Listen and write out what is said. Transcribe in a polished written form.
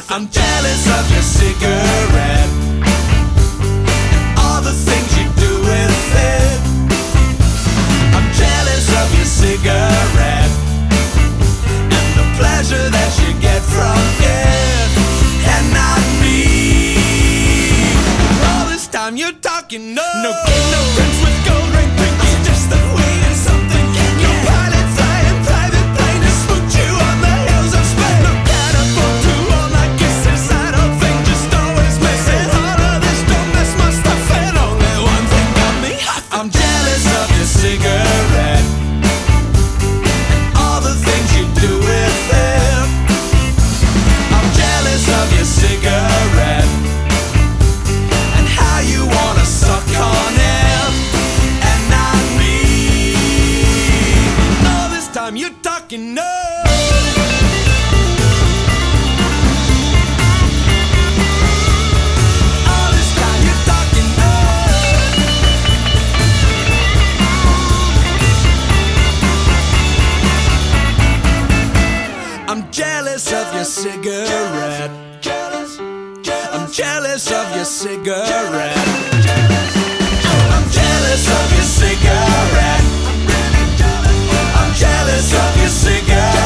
I'm jealous of your cigarette and all the things you do with it. I'm jealous of your cigarette and the pleasure that you get from it, and not me. All this time you're talking no prince with gold ring, it's just that we in something. No pilot flying private plane to smooch you on the hills of Spain. No catapult to all night kisses, I don't think, just always missing. All of this don't mess my stuff, and only one thing got me hot. I'm jealous of your cigarette and all the things you do with it. I'm jealous of your cigarette and how you wanna suck on it, and not me. All this time you're talking no. All this time you're talking no. I'm jealous of your cigarette. I'm jealous of your cigarette. I'm jealous of your cigarette. I'm jealous of your cigarette.